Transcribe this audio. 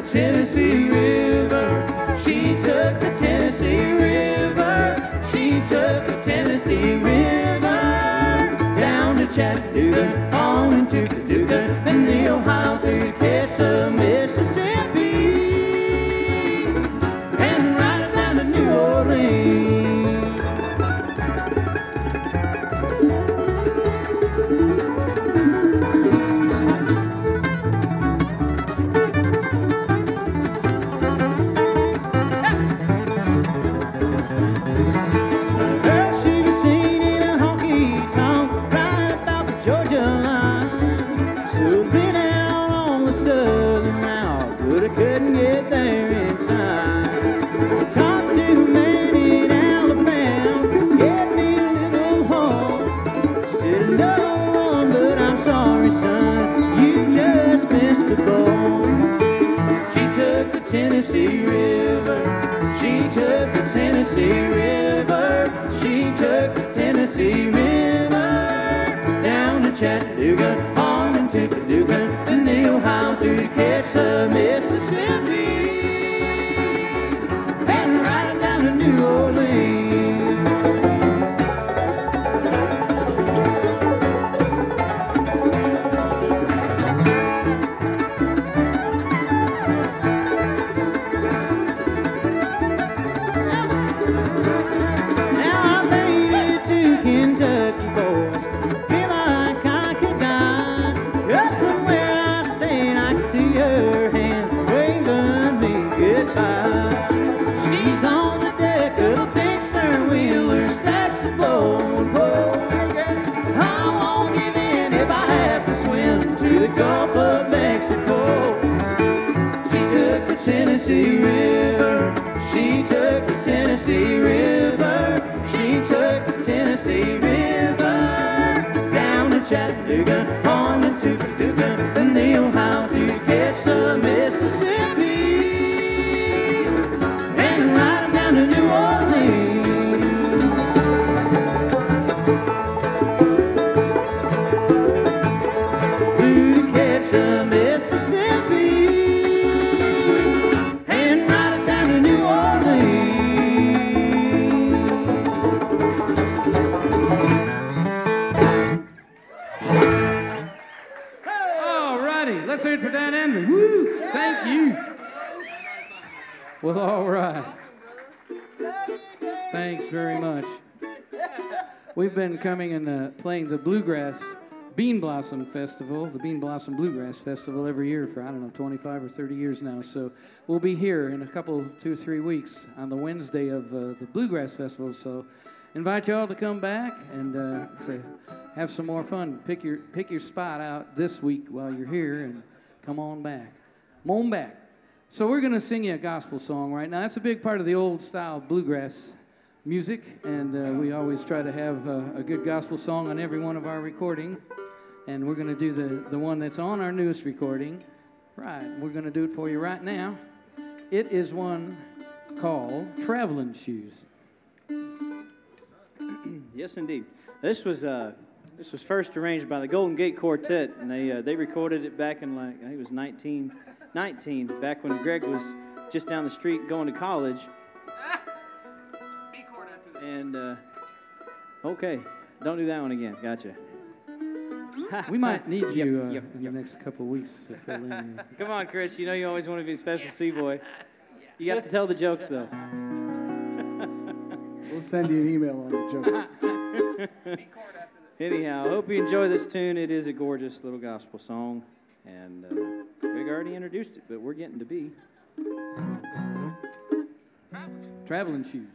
the Tennessee River. She took the Tennessee River. She took the Tennessee River down to Chattanooga, on into Paducah, and the Ohio to catch the Mississippi, and right down to New Orleans. Tennessee River, she took the Tennessee River, she took the Tennessee River down to Chattanooga, on into Paducah, and the Ohio to catch the Mississippi, and right down to New Orleans. Tennessee River, she took the Tennessee River, she took the Tennessee River down to Chattanooga, on into Paducah, and the Ohio to catch the Mississippi, and right down to New Orleans. To catch the Mississippi. Let's hear it for Dan Envy. Woo! Thank you. Well, all right. Thanks very much. We've been coming and playing the Bluegrass Bean Blossom Festival, the Bean Blossom Bluegrass Festival every year for, 25 or 30 years now. So we'll be here in a couple, 2 or 3 weeks on the Wednesday of the Bluegrass Festival. So invite you all to come back and have some more fun. Pick your spot out this week while you're here and come on back. Come on back. So we're going to sing you a gospel song right now. That's a big part of the old style bluegrass music, and we always try to have a good gospel song on every one of our recording. And we're going to do the one that's on our newest recording. Right. We're going to do it for you right now. It is one called Traveling Shoes. Yes, indeed. This was first arranged by the Golden Gate Quartet, and they recorded it back in, I think it was 1919, back when Greg was just down the street going to college. And, okay, don't do that one again. Gotcha. We might need you in the next couple of weeks to fill in. Come on, Chris. You know you always want to be a special C-boy. You have to tell the jokes, though. We'll send you an email on the jokes. Anyhow, I hope you enjoy this tune. It is a gorgeous little gospel song. And Greg already introduced it, but we're getting to be Traveling Shoes.